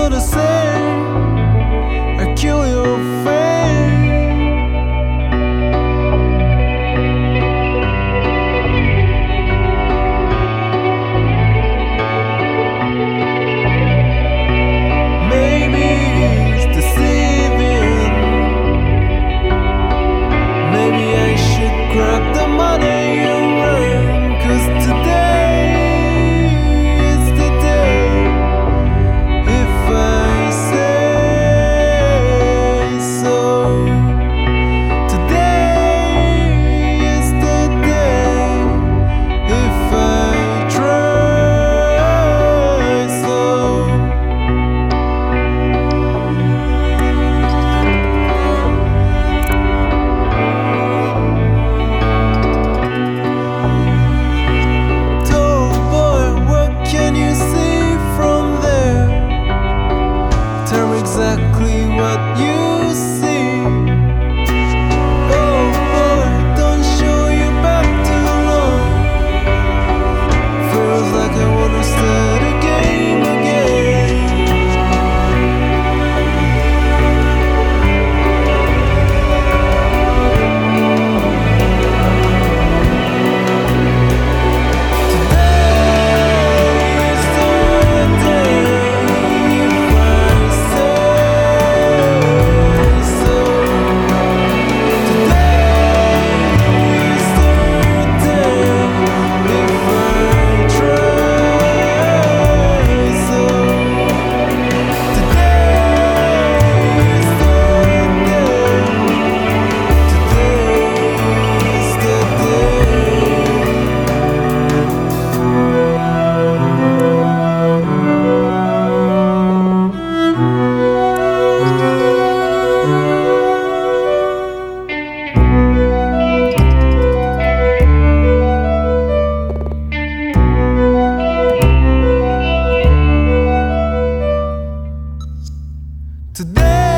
still the same. I kill your fame. Maybe it's deceiving. Maybe I should grab the money you earn, 'cause today is the day. If I say so, today is the day. If I try so. Tall boy, what can you see from there? Tell me exactly what you see. Oh boy, don't show you back too long. Feels like I wanna start the game again. Today is the day. If I say so, today is the day. If I try so, today is the day. Today is the day. Today